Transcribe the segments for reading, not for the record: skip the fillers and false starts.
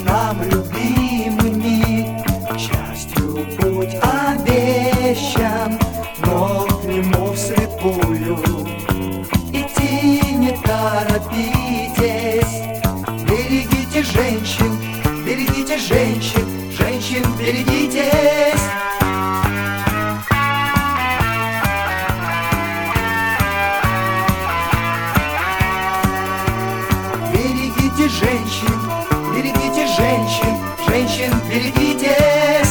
нам любимыми. К счастью, путь обещан, но к нему вслепую идти не торопитесь. Берегите женщин, женщин берегитесь. Берегите женщин берегитесь.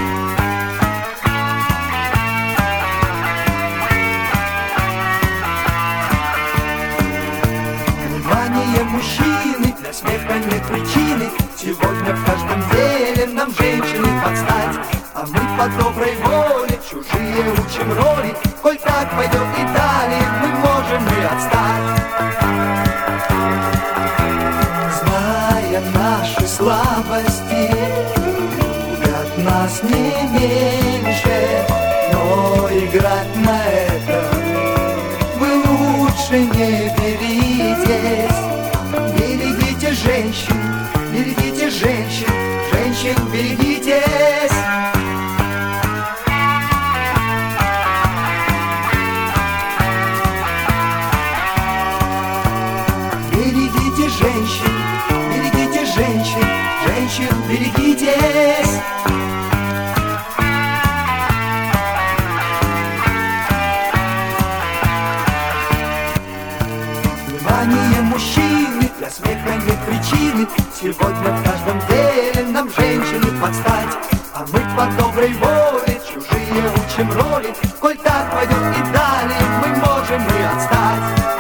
Внимание, мужчины, для смеха нет причины. Сегодня в каждом деле нам женщины подстать, а мы по доброй воле чужие учим роли. Коль так пойдет и далее, мы можем и отстать. Зная наши слабости, любят нас не меньше, но играть на этом вы лучше не беритесь. Берегите женщин, берегитесь. Берегите женщин берегитесь. Внимание, мужчины, для смеха нет причины. Сегодня в каждом деле нам женщины подстать, а мы по доброй воле чужие учим роли. Коль так пойдет и далее, мы можем и отстать.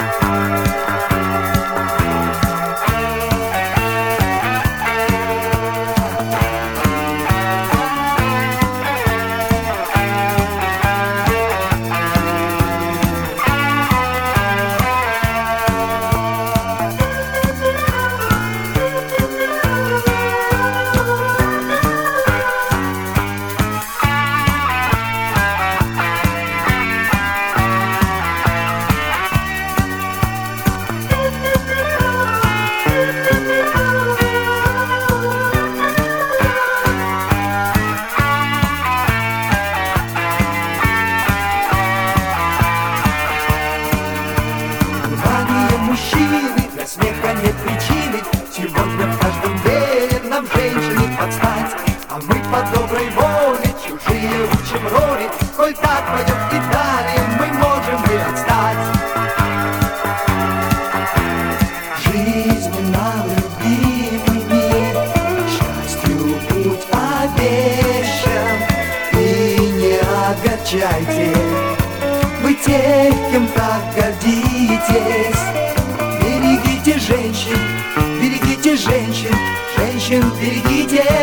Для смеха нет причины. Сегодня в каждом деле нам женщины подстать, а мы по доброй воле чужие учим роли. Коль так пойдет и далее, мы можем и отстать. Жизнь нам любимыми, к счастью, путь обещан. И не огорчайте вы тех, кем так гордитесь. Берегите женщин, берегитесь.